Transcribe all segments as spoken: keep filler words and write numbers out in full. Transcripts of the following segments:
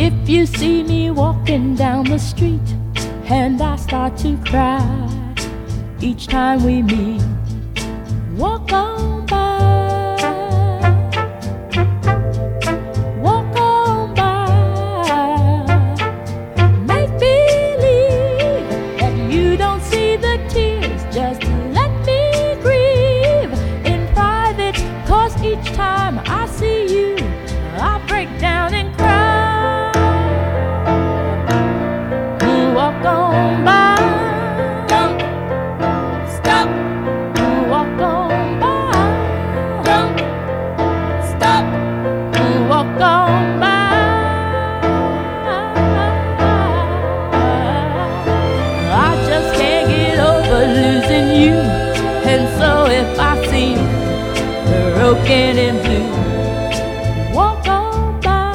If you see me walking down the street and I start to cry each time we meet, walk on by, walk on by. Make believe that you don't see the tears, just let me grieve in private, 'cause each time I see you I break down and cry. Walk on by, Don't stop, walk on by, don't stop, walk on by. I just can't get over losing you, and so if I seem broken and blue, walk on by,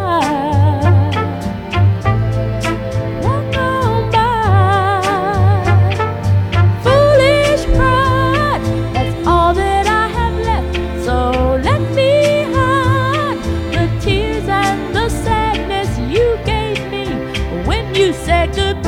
walk on by. Foolish pride, that's all that I have left, so let me hide the tears and the sadness you gave me when you said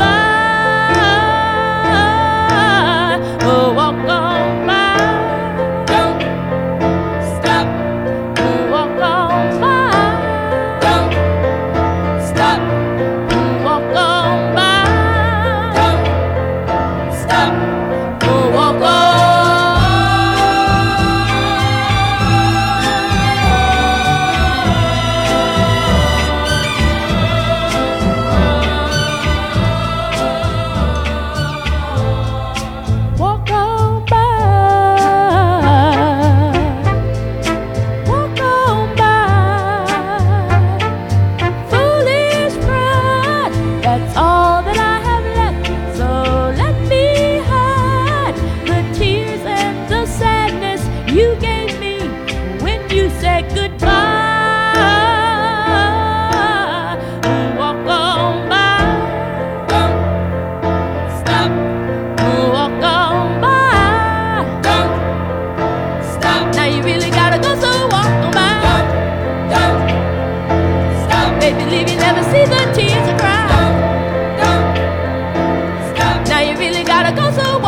goodbye. Oh, walk on by, don't stop, walk on by, don't stop, walk on by, don't stop. oh, walk on. Walk on by, walk on by. Foolish pride, that's all that I have left, so let me hide the tears and the sadness you gave me when you said goodbye. Walk on by, Don't stop, walk on by. don't stop, Now you really gotta go, so walk on by. don't, don't stop, Baby, leave you never see the tears I cry. don't, don't stop. Now you really gotta go, so